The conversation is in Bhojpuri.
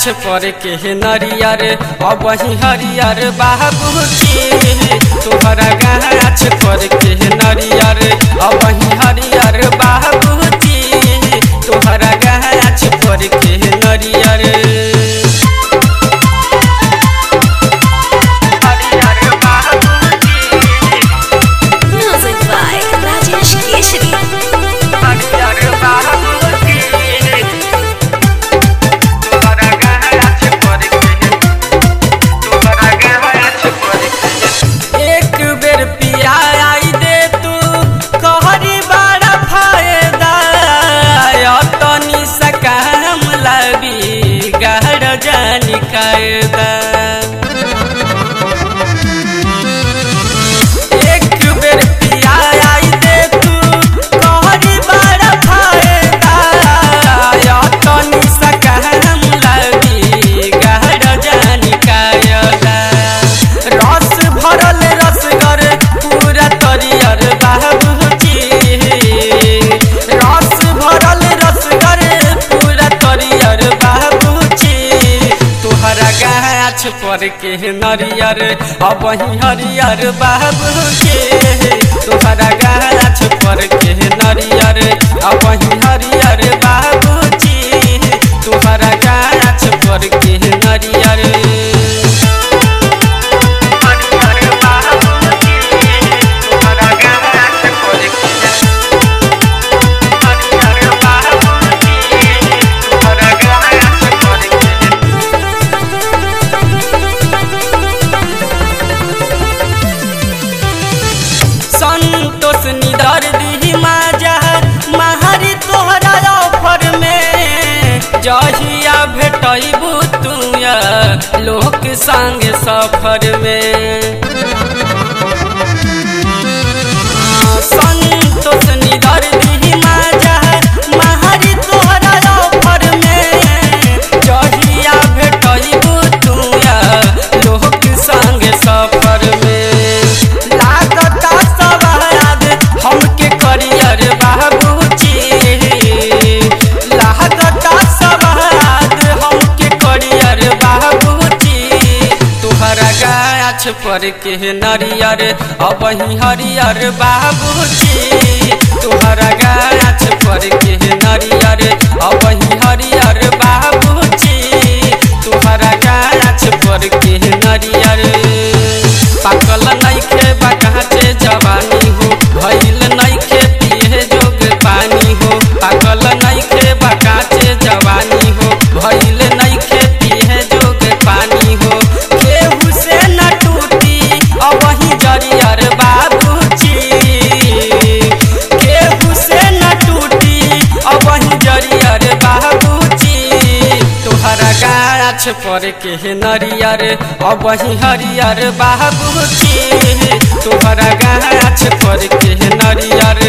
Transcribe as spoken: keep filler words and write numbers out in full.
पर के नरियर अब वही हरियर बाबूजी तोहरा गाछ पर के नरियर अब वही हरियर बाबूजी तोहरा गाछ पर के नरियर एक बेर पिया आई दे तू कहरी बड़ा फायदा तनी सकम लगी गहर जानी कायदा रस भरल रसगर पूरा तरियर बाबूजी रस भरल रसगर पूरा तरियर बाबूजी तोहरा गाछ पर के नरियर अब वही हरियर बाबूजी तोहरा गाछ पर के नरियर अब वही हरियर बाबूजी तोहरा गाछ पर के नरियर संतोष निदर दी माजा महारी तोहरा ऑफर में जहिया भेटबू तू लोक संग सफर में संतोष निदर दी माजा महारी तोहरा ऑफर में जहिया भेटबू तू लोक संग सफर में हमके करियर बाबूजी लागता सवाद हमके करियर बाबूजी तोहरा गाछ पर के नरियर अब वही हरियर बाबूजी तोहरा गाछ पर के नरियर अब वही हरियर बाबूजी तोहरा गाछ पर के नरियर पाकल नइखे बा काचे जवानी हो भइल नइखे पिए जोग पानी हो पाकल नइखे बा काचे जवानी हो भइल नइखे पिए जोग पानी हो केहू से न टूटी अब वही जरियर बाबूजी केहू से न टूटी अब वही जरियर बाबूजी तोहरा गाछ पर के नरियर अब वही हरियर बाबूजी तोहरा गाछ पर के नरियर